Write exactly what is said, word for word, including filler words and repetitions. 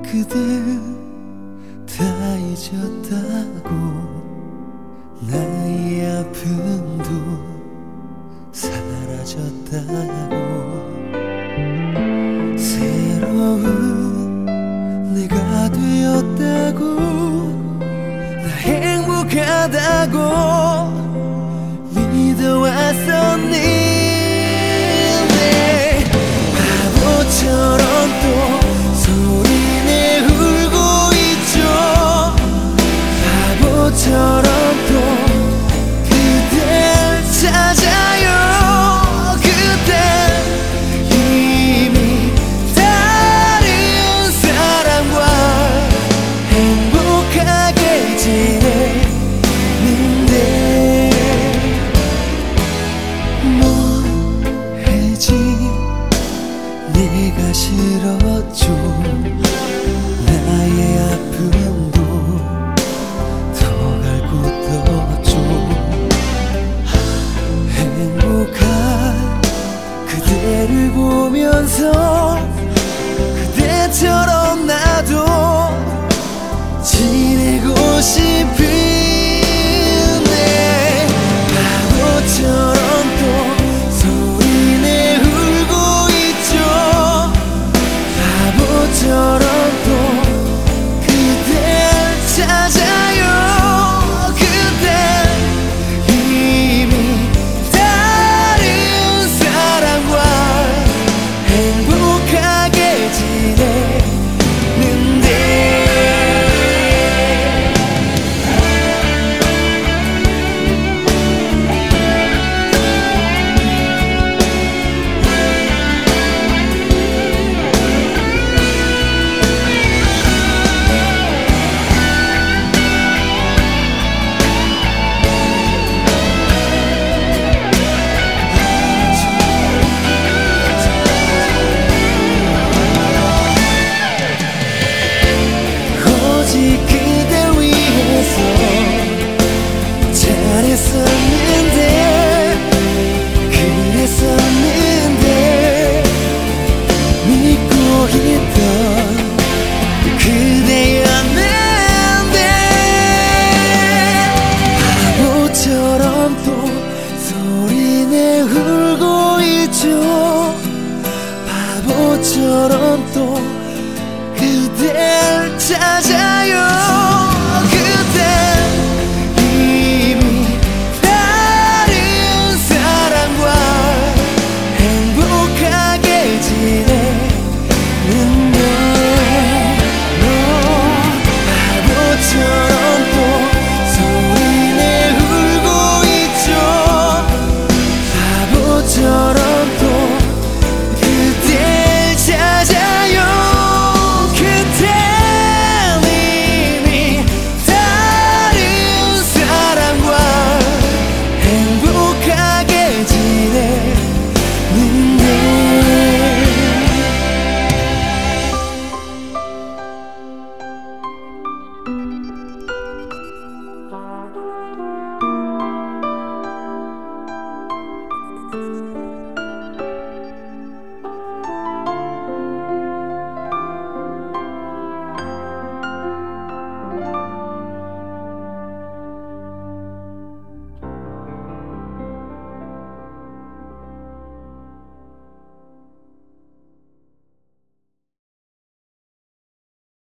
그댄 다 잊었다고 나의 아픔도 사라졌다고 새로운 내가 되었다고 나 행복하다고 믿어왔었는데 바보처럼 또 소리내 울고 있죠. 바보처럼 또 그댈 찾아요. 그댄 이미 다른 사람과 행복하게 지내는데 뭐해지 내가 싫었죠. 나의 아픔도 더 갈고 떴죠. 행복한 그대를 보면서 그대처럼 나도 지내고 싶은데 바보처럼 또 소리내 울고 있죠. 바보처럼 또 그댈 찾아요. 그댄 이미 다른 사람과 행복하게 지내는데 오직 그대 위해서 잘했었는데 그랬었는데 믿고 있던 그대였는데 바보처럼 또 소리내 울고 있죠. 바보처럼 또 그댈 찾아요.